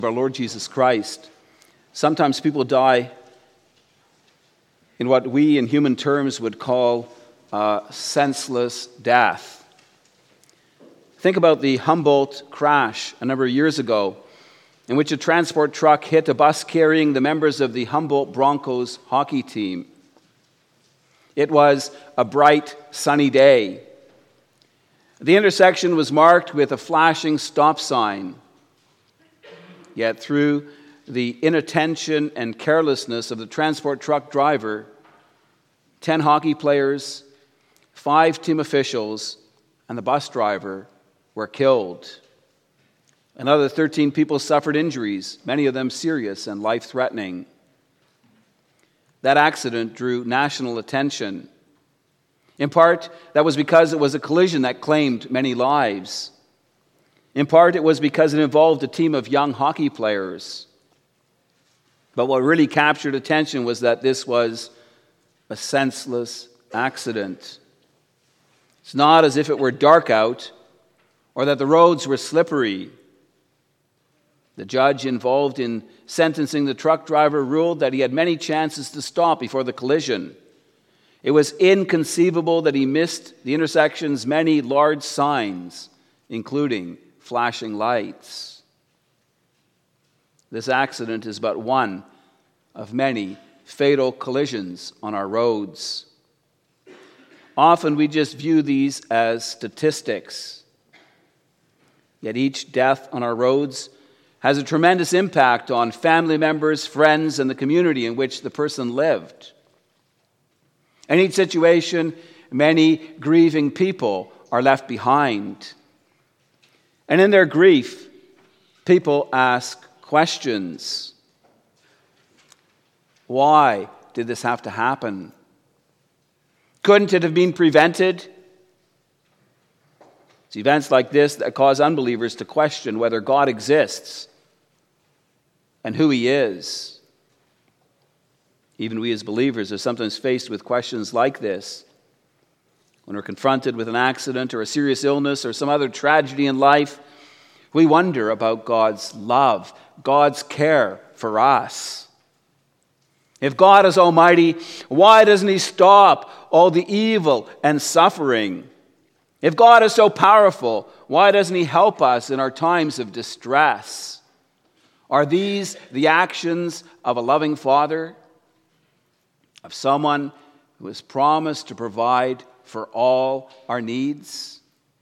Our Lord Jesus Christ. Sometimes people die in what we in human terms would call a senseless death. Think about the Humboldt crash a number of years ago, in which a transport truck hit a bus carrying the members of the Humboldt Broncos hockey team. It was a bright, sunny day. The intersection was marked with a flashing stop sign. Yet through the inattention and carelessness of the transport truck driver, 10 hockey players, 5 team officials, and the bus driver were killed. Another 13 people suffered injuries, many of them serious and life-threatening. That accident drew national attention. In part, that was because it was a collision that claimed many lives. In part, it was because it involved a team of young hockey players. But what really captured attention was that this was a senseless accident. It's not as if it were dark out or that the roads were slippery. The judge involved in sentencing the truck driver ruled that he had many chances to stop before the collision. It was inconceivable that he missed the intersection's many large signs, including flashing lights. This accident is but one of many fatal collisions on our roads. Often we just view these as statistics. Yet each death on our roads has a tremendous impact on family members, friends, and the community in which the person lived. In each situation, many grieving people are left behind. And in their grief, people ask questions. Why did this have to happen? Couldn't it have been prevented? It's events like this that cause unbelievers to question whether God exists and who He is. Even we as believers are sometimes faced with questions like this. When we're confronted with an accident or a serious illness or some other tragedy in life, we wonder about God's love, God's care for us. If God is almighty, why doesn't He stop all the evil and suffering? If God is so powerful, why doesn't He help us in our times of distress? Are these the actions of a loving Father? Of someone who has promised to provide for all our needs?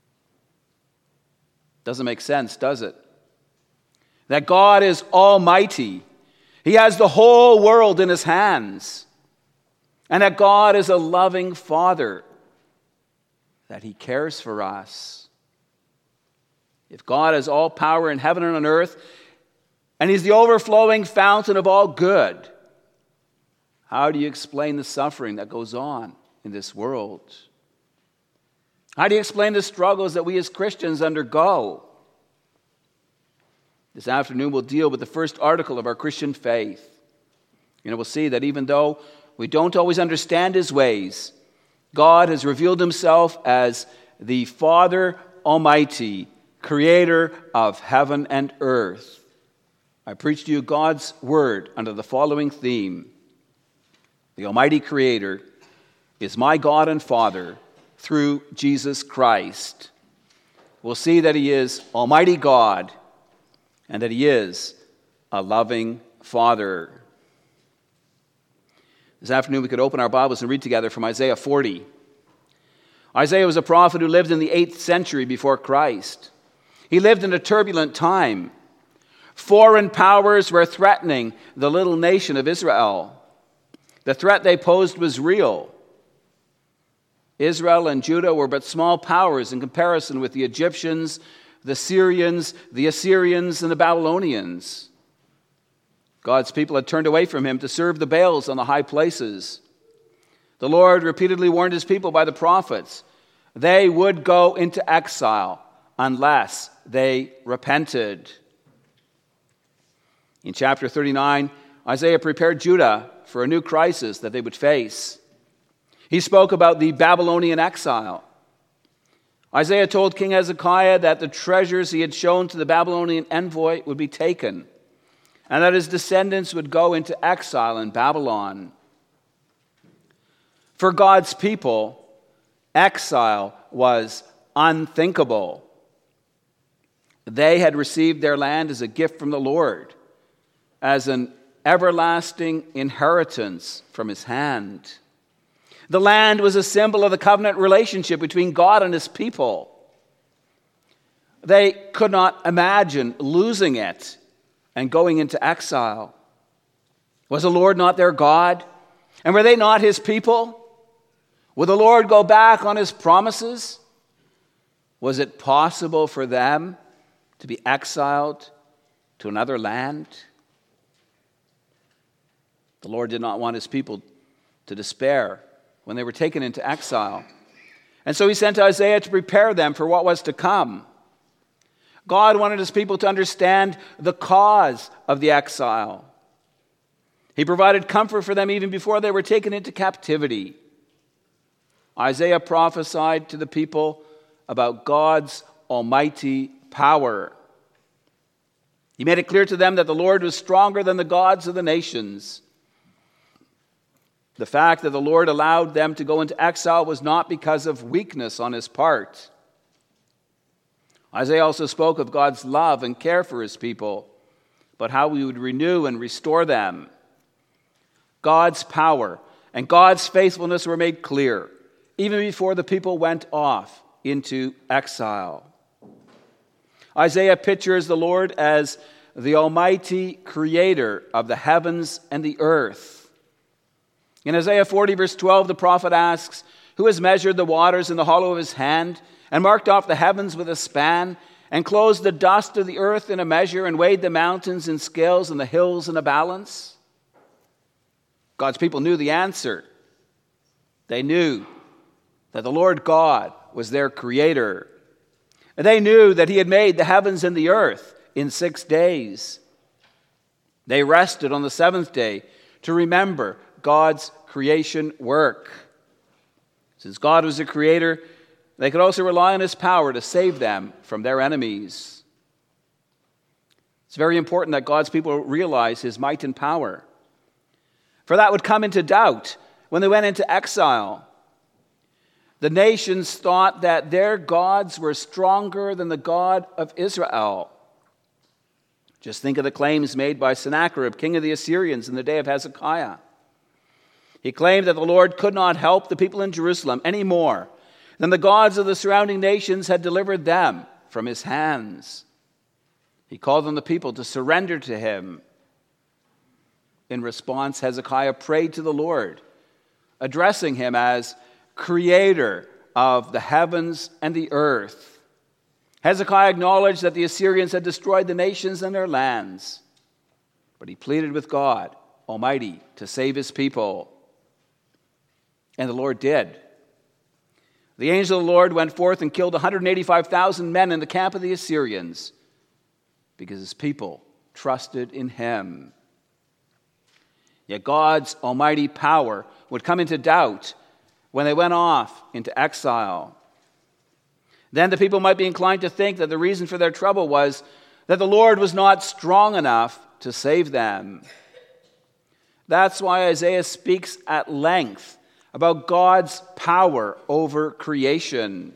Doesn't make sense, does it? That God is almighty. He has the whole world in His hands. And that God is a loving Father. That He cares for us. If God has all power in heaven and on earth, and He's the overflowing fountain of all good, how do you explain the suffering that goes on in this world? How do you explain the struggles that we as Christians undergo? This afternoon we'll deal with the first article of our Christian faith. We'll see that even though we don't always understand His ways, God has revealed Himself as the Father Almighty, Creator of heaven and earth. I preach to you God's Word under the following theme. The Almighty Creator is my God and Father through Jesus Christ. We'll see that He is Almighty God and that He is a loving Father. This afternoon we could open our Bibles and read together from Isaiah 40. Isaiah was a prophet who lived in the 8th century before Christ. He lived in a turbulent time. Foreign powers were threatening the little nation of Israel. The threat they posed was real. Israel and Judah were but small powers in comparison with the Egyptians, the Syrians, the Assyrians, and the Babylonians. God's people had turned away from Him to serve the Baals on the high places. The Lord repeatedly warned His people by the prophets. They would go into exile unless they repented. In chapter 39, Isaiah prepared Judah for a new crisis that they would face. He spoke about the Babylonian exile. Isaiah told King Hezekiah that the treasures he had shown to the Babylonian envoy would be taken, and that his descendants would go into exile in Babylon. For God's people, exile was unthinkable. They had received their land as a gift from the Lord, as an everlasting inheritance from his hand. The land was a symbol of the covenant relationship between God and his people. They could not imagine losing it and going into exile. Was the Lord not their God? And were they not his people? Would the Lord go back on his promises? Was it possible for them to be exiled to another land? The Lord did not want his people to despair when they were taken into exile. And so he sent Isaiah to prepare them for what was to come. God wanted his people to understand the cause of the exile. He provided comfort for them even before they were taken into captivity. Isaiah prophesied to the people about God's almighty power. He made it clear to them that the Lord was stronger than the gods of the nations. The fact that the Lord allowed them to go into exile was not because of weakness on his part. Isaiah also spoke of God's love and care for his people, but how he would renew and restore them. God's power and God's faithfulness were made clear even before the people went off into exile. Isaiah pictures the Lord as the almighty creator of the heavens and the earth. In Isaiah 40, verse 12, the prophet asks, "Who has measured the waters in the hollow of his hand, and marked off the heavens with a span, and closed the dust of the earth in a measure, and weighed the mountains in scales and the hills in a balance?" God's people knew the answer. They knew that the Lord God was their creator. And they knew that he had made the heavens and the earth in 6 days. They rested on the seventh day to remember God's creation work. Since God was the creator, they could also rely on his power to save them from their enemies. It's very important that God's people realize his might and power, for that would come into doubt when they went into exile. The nations thought that their gods were stronger than the God of Israel. Just think of the claims made by Sennacherib, king of the Assyrians, in the day of Hezekiah. He claimed that the Lord could not help the people in Jerusalem any more than the gods of the surrounding nations had delivered them from his hands. He called on the people to surrender to him. In response, Hezekiah prayed to the Lord, addressing him as creator of the heavens and the earth. Hezekiah acknowledged that the Assyrians had destroyed the nations and their lands, but he pleaded with God Almighty to save his people. And the Lord did. The angel of the Lord went forth and killed 185,000 men in the camp of the Assyrians because his people trusted in him. Yet God's almighty power would come into doubt when they went off into exile. Then the people might be inclined to think that the reason for their trouble was that the Lord was not strong enough to save them. That's why Isaiah speaks at length about God's power over creation.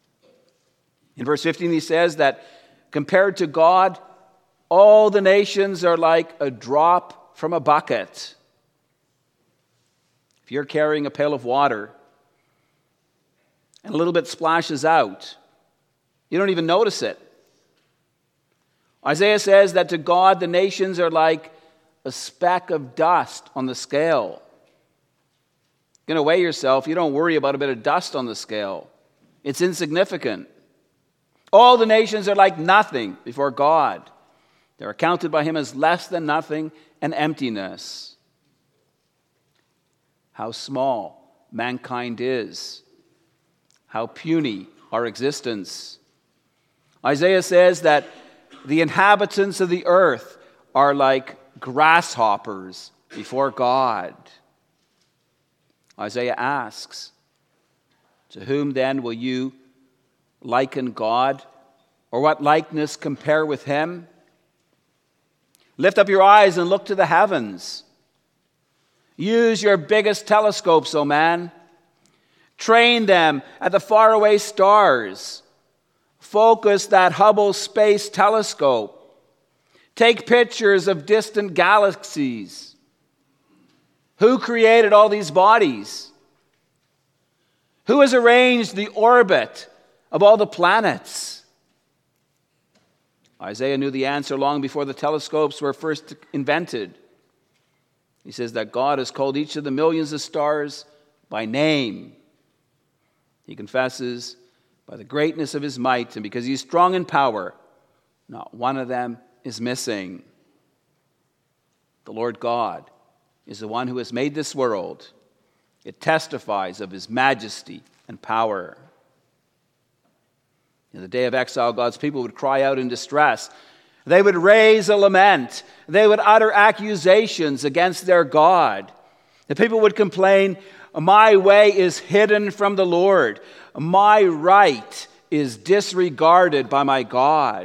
In verse 15 he says that compared to God, all the nations are like a drop from a bucket. If you're carrying a pail of water and a little bit splashes out, you don't even notice it. Isaiah says that to God the nations are like a speck of dust on the scale. You're going to weigh yourself, you don't worry about a bit of dust on the scale. It's insignificant. All the nations are like nothing before God. They're accounted by him as less than nothing and emptiness. How small mankind is. How puny our existence. Isaiah says that the inhabitants of the earth are like grasshoppers before God. Isaiah asks, to whom then will you liken God? Or what likeness compare with him? Lift up your eyes and look to the heavens. Use your biggest telescopes, O man. Train them at the faraway stars. Focus that Hubble Space Telescope. Take pictures of distant galaxies. Who created all these bodies? Who has arranged the orbit of all the planets? Isaiah knew the answer long before the telescopes were first invented. He says that God has called each of the millions of stars by name. He confesses by the greatness of his might, and because he's strong in power, not one of them is missing. The Lord God is the one who has made this world. It testifies of his majesty and power. In the day of exile, God's people would cry out in distress. They would raise a lament. They would utter accusations against their God. The people would complain, "My way is hidden from the Lord. My right is disregarded by my God."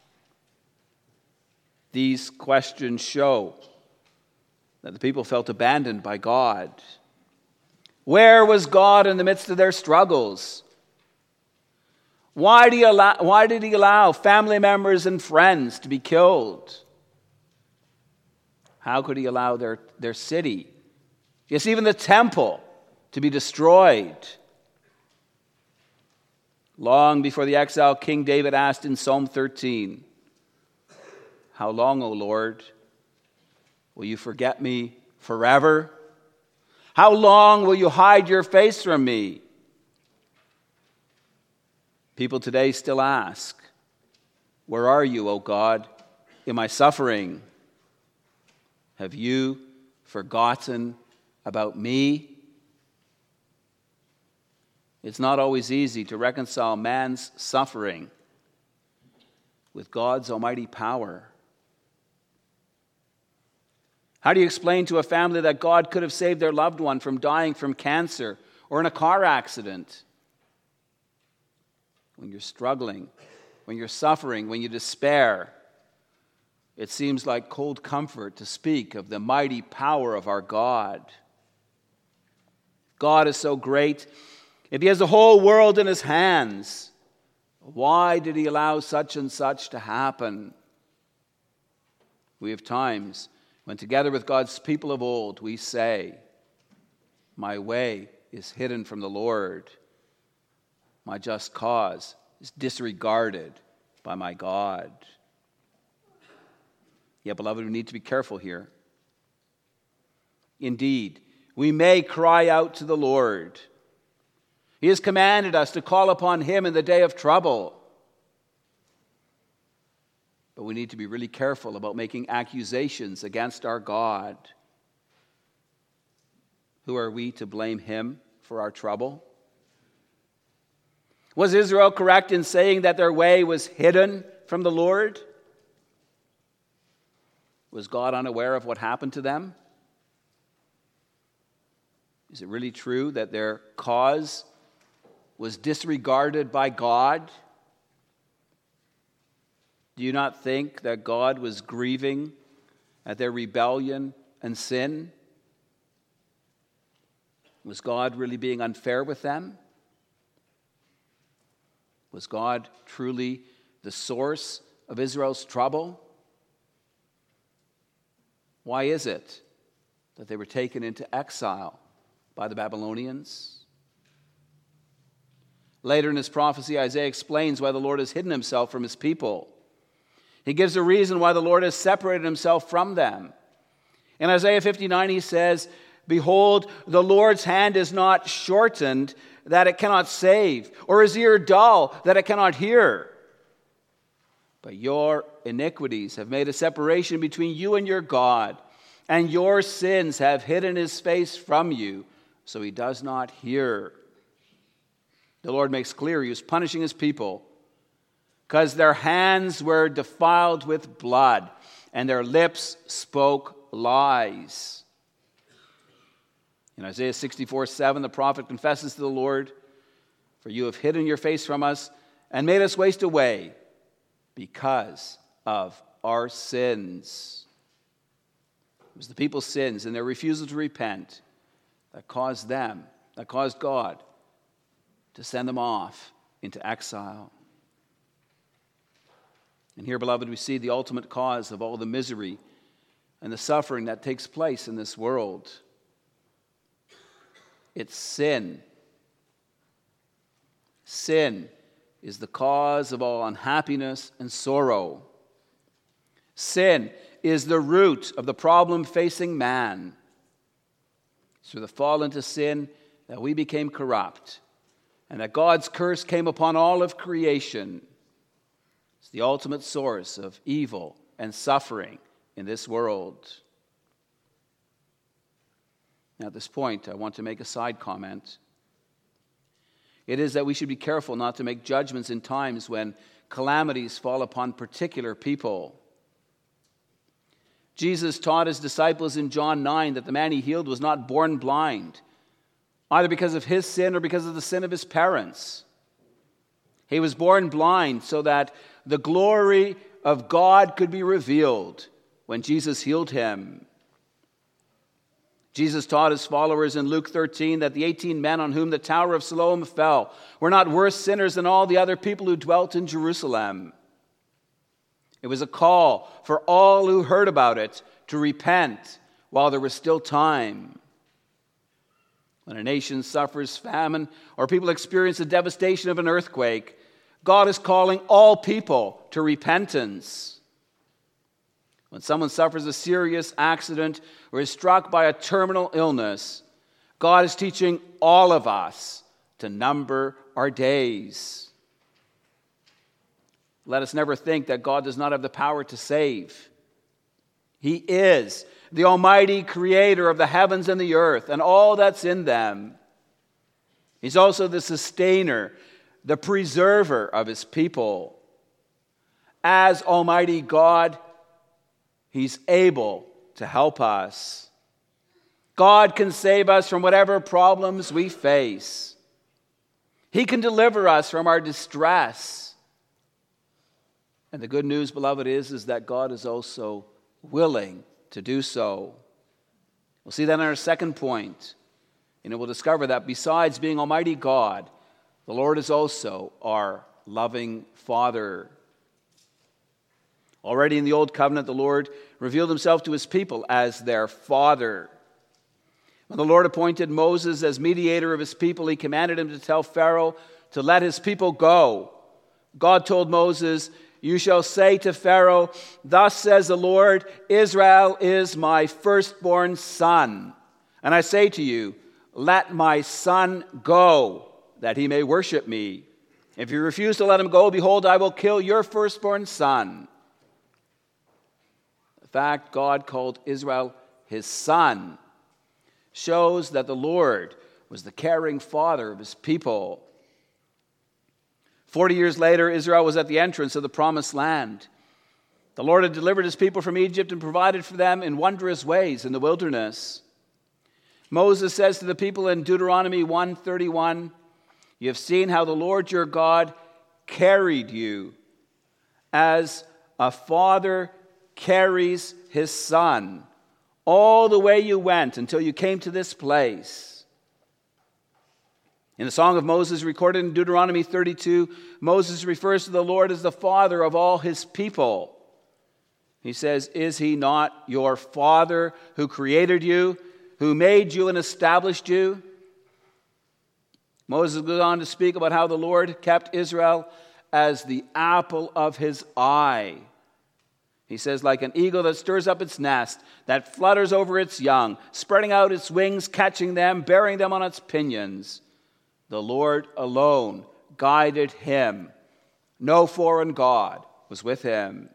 These questions show that the people felt abandoned by God. Where was God in the midst of their struggles? Why did he allow family members and friends to be killed? How could he allow their city, yes, even the temple, to be destroyed? Long before the exile, King David asked in Psalm 13, "How long, O Lord, will you forget me forever? How long will you hide your face from me?" People today still ask, "Where are you, O God, in my suffering? Have you forgotten about me?" It's not always easy to reconcile man's suffering with God's almighty power. How do you explain to a family that God could have saved their loved one from dying from cancer or in a car accident? When you're struggling, when you're suffering, when you despair, it seems like cold comfort to speak of the mighty power of our God. God is so great. If he has the whole world in his hands, why did he allow such and such to happen? We have times when together with God's people of old, we say, "My way is hidden from the Lord. My just cause is disregarded by my God." Yet, beloved, we need to be careful here. Indeed, we may cry out to the Lord. He has commanded us to call upon him in the day of trouble. But we need to be really careful about making accusations against our God. Who are we to blame him for our trouble? Was Israel correct in saying that their way was hidden from the Lord? Was God unaware of what happened to them? Is it really true that their cause was disregarded by God? Do you not think that God was grieving at their rebellion and sin? Was God really being unfair with them? Was God truly the source of Israel's trouble? Why is it that they were taken into exile by the Babylonians? Later in his prophecy, Isaiah explains why the Lord has hidden himself from his people. He gives a reason why the Lord has separated himself from them. In Isaiah 59, he says, "Behold, the Lord's hand is not shortened, that it cannot save, or his ear dull, that it cannot hear. But your iniquities have made a separation between you and your God, and your sins have hidden his face from you, so he does not hear." The Lord makes clear he was punishing his people because their hands were defiled with blood and their lips spoke lies. In Isaiah 64:7, the prophet confesses to the Lord, "For you have hidden your face from us and made us waste away because of our sins." It was the people's sins and their refusal to repent that caused God to send them off into exile. And here, beloved, we see the ultimate cause of all the misery and the suffering that takes place in this world. It's sin. Sin is the cause of all unhappiness and sorrow. Sin is the root of the problem facing man. It's through the fall into sin that we became corrupt, and that God's curse came upon all of creation. It's the ultimate source of evil and suffering in this world. Now, at this point, I want to make a side comment. It is that we should be careful not to make judgments in times when calamities fall upon particular people. Jesus taught his disciples in John 9 that the man he healed was not born blind, either because of his sin or because of the sin of his parents. He was born blind so that the glory of God could be revealed when Jesus healed him. Jesus taught his followers in Luke 13 that the 18 men on whom the Tower of Siloam fell were not worse sinners than all the other people who dwelt in Jerusalem. It was a call for all who heard about it to repent while there was still time. When a nation suffers famine or people experience the devastation of an earthquake, God is calling all people to repentance. When someone suffers a serious accident or is struck by a terminal illness, God is teaching all of us to number our days. Let us never think that God does not have the power to save. He is the almighty creator of the heavens and the earth and all that's in them. He's also the sustainer, the preserver of his people. As Almighty God, he's able to help us. God can save us from whatever problems we face. He can deliver us from our distress. And the good news, beloved, is that God is also willing to do so. We'll see that in our second point. And we'll discover that besides being Almighty God, the Lord is also our loving Father. Already in the Old Covenant, the Lord revealed himself to his people as their Father. When the Lord appointed Moses as mediator of his people, he commanded him to tell Pharaoh to let his people go. God told Moses, "You shall say to Pharaoh, 'Thus says the Lord, Israel is my firstborn son. And I say to you, let my son go, that he may worship me. If you refuse to let him go, behold, I will kill your firstborn son.'" The fact God called Israel his son shows that the Lord was the caring father of his people. 40 years later, Israel was at the entrance of the promised land. The Lord had delivered his people from Egypt and provided for them in wondrous ways in the wilderness. Moses says to the people in Deuteronomy 1:31, "You have seen how the Lord your God carried you as a father carries his son all the way you went until you came to this place." In the Song of Moses recorded in Deuteronomy 32, Moses refers to the Lord as the father of all his people. He says, "Is he not your father who created you, who made you and established you?" Moses goes on to speak about how the Lord kept Israel as the apple of his eye. He says, "Like an eagle that stirs up its nest, that flutters over its young, spreading out its wings, catching them, bearing them on its pinions. The Lord alone guided him. No foreign god was with him."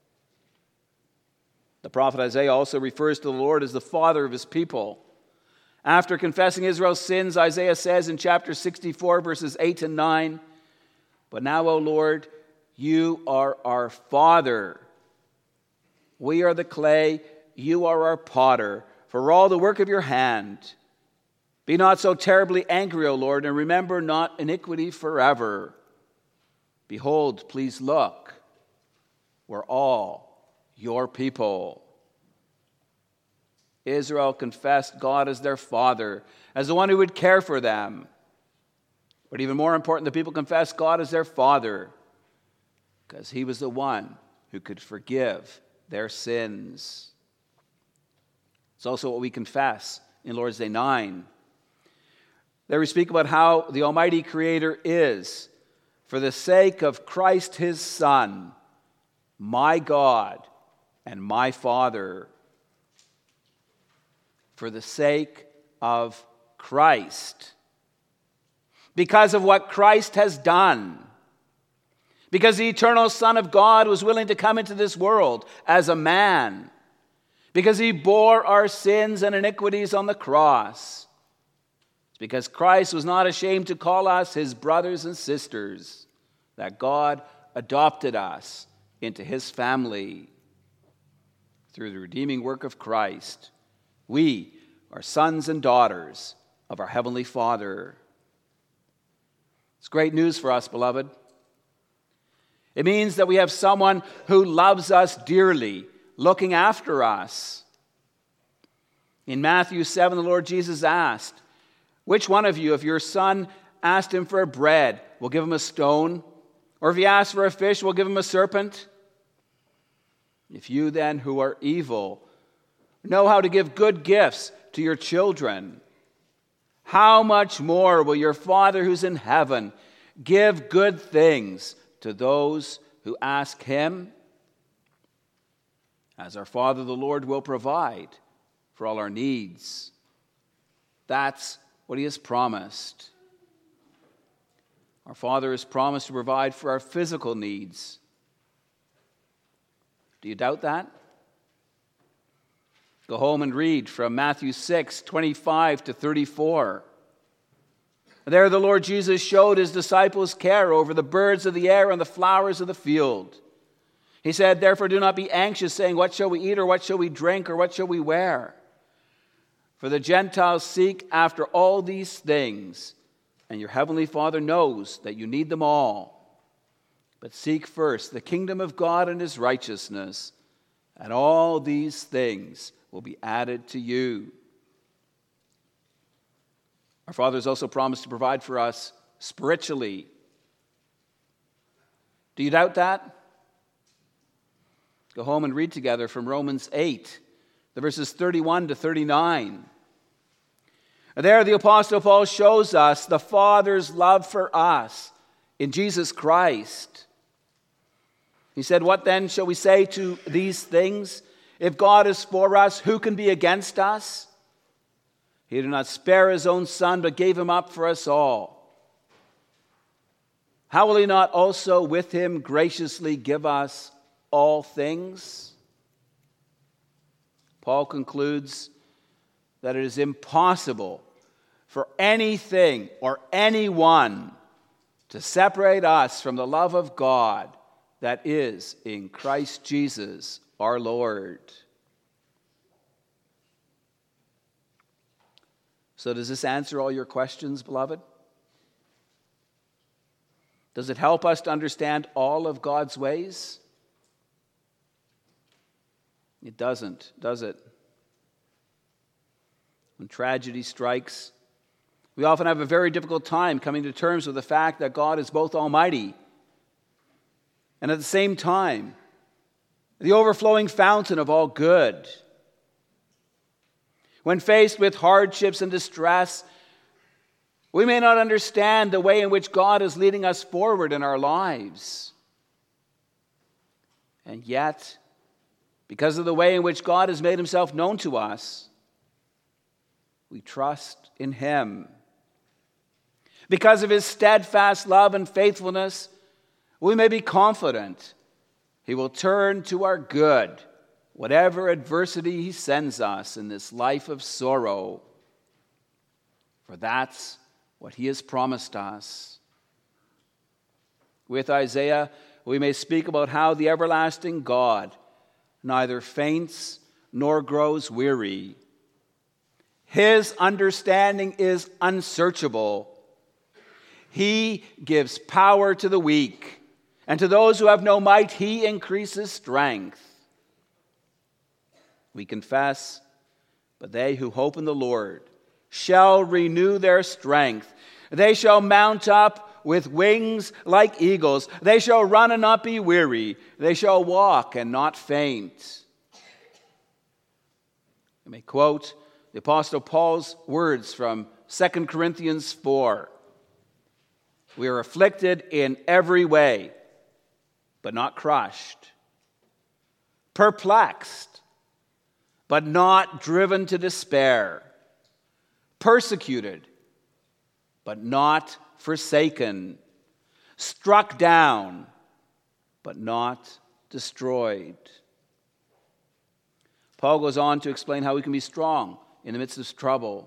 The prophet Isaiah also refers to the Lord as the father of his people. After confessing Israel's sins, Isaiah says in chapter 64, verses 8 and 9, "But now, O Lord, you are our Father. We are the clay, you are our potter, for all the work of your hand. Be not so terribly angry, O Lord, and remember not iniquity forever. Behold, please look, we're all your people." Israel confessed God as their father, as the one who would care for them. But even more important, the people confessed God as their father, because he was the one who could forgive their sins. It's also what we confess in Lord's Day 9. There we speak about how the Almighty Creator is, for the sake of Christ his Son, my God and my Father. For the sake of Christ. Because of what Christ has done. Because the eternal Son of God was willing to come into this world as a man. Because he bore our sins and iniquities on the cross. It's because Christ was not ashamed to call us his brothers and sisters, that God adopted us into his family. Through the redeeming work of Christ, we are sons and daughters of our Heavenly Father. It's great news for us, beloved. It means that we have someone who loves us dearly, looking after us. In Matthew 7, the Lord Jesus asked, "Which one of you, if your son asked him for bread, will give him a stone? Or if he asks for a fish, will give him a serpent? If you then, who are evil, know how to give good gifts to your children, how much more will your Father who's in heaven give good things to those who ask him?" As our Father, the Lord will provide for all our needs. That's what he has promised. Our Father has promised to provide for our physical needs. Do you doubt that? Go home and read from Matthew 6, 25 to 34. There the Lord Jesus showed his disciples care over the birds of the air and the flowers of the field. He said, "Therefore do not be anxious, saying, 'What shall we eat, or what shall we drink, or what shall we wear?' For the Gentiles seek after all these things, and your heavenly Father knows that you need them all. But seek first the kingdom of God and his righteousness, and all these things will be added to you." Our Father has also promised to provide for us spiritually. Do you doubt that? Go home and read together from Romans 8, the verses 31 to 39. There the Apostle Paul shows us the Father's love for us in Jesus Christ. He said, "What then shall we say to these things? If God is for us, who can be against us? He did not spare his own Son, but gave him up for us all. How will he not also with him graciously give us all things?" Paul concludes that it is impossible for anything or anyone to separate us from the love of God that is in Christ Jesus our Lord. So does this answer all your questions, beloved? Does it help us to understand all of God's ways? It doesn't, does it? When tragedy strikes, we often have a very difficult time coming to terms with the fact that God is both almighty and at the same time the overflowing fountain of all good. When faced with hardships and distress, we may not understand the way in which God is leading us forward in our lives. And yet, because of the way in which God has made himself known to us, we trust in him. Because of his steadfast love and faithfulness, we may be confident he will turn to our good whatever adversity he sends us in this life of sorrow. For that's what he has promised us. With Isaiah, we may speak about how the everlasting God neither faints nor grows weary. His understanding is unsearchable. He gives power to the weak, and to those who have no might, he increases strength. We confess, But they who hope in the Lord shall renew their strength. They shall mount up with wings like eagles. They shall run and not be weary. They shall walk and not faint. You may quote the Apostle Paul's words from 2 Corinthians 4. We are afflicted in every way, but not crushed. Perplexed, but not driven to despair. Persecuted, but not forsaken. Struck down, but not destroyed. Paul goes on to explain how we can be strong in the midst of trouble.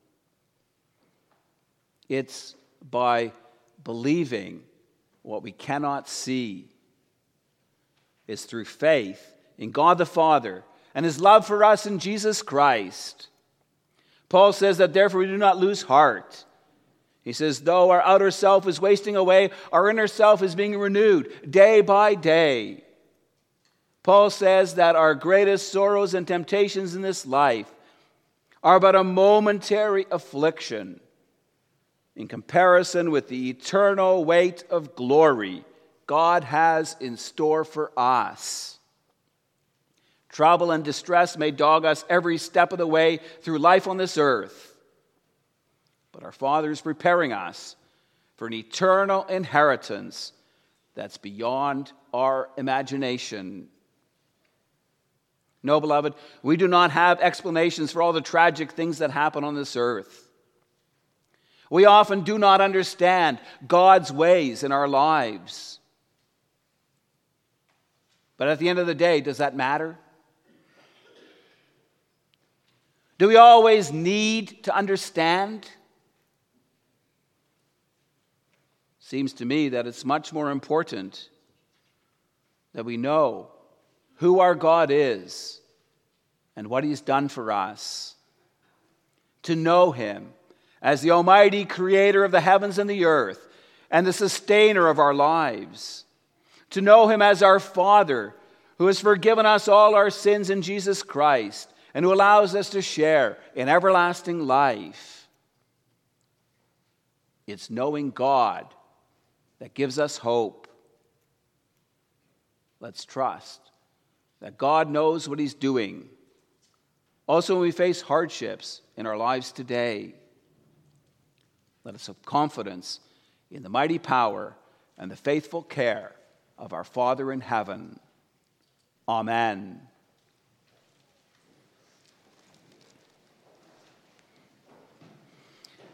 It's by believing what we cannot see. It's through faith in God the Father and His love for us in Jesus Christ. Paul says that therefore we do not lose heart. He says, though our outer self is wasting away, our inner self is being renewed day by day. Paul says that our greatest sorrows and temptations in this life are but a momentary affliction in comparison with the eternal weight of glory God has in store for us. Trouble and distress may dog us every step of the way through life on this earth, but our Father is preparing us for an eternal inheritance that's beyond our imagination. No, beloved, we do not have explanations for all the tragic things that happen on this earth. We often do not understand God's ways in our lives. But at the end of the day, does that matter? Do we always need to understand? Seems to me that it's much more important that we know who our God is and what He's done for us. To know Him as the almighty creator of the heavens and the earth and the sustainer of our lives. To know Him as our Father who has forgiven us all our sins in Jesus Christ and who allows us to share in everlasting life. It's knowing God that gives us hope. Let's trust that God knows what He's doing. Also, when we face hardships in our lives today, let us have confidence in the mighty power and the faithful care of our Father in heaven. Amen.